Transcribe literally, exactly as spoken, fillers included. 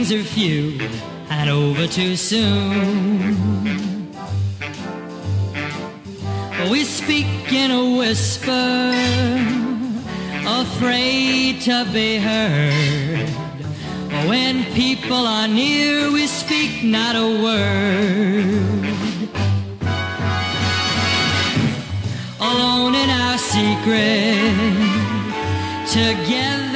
things are few and over too soon. We speak in a whisper, afraid to be heard. When people are near, we speak not a word. Alone in our secret, together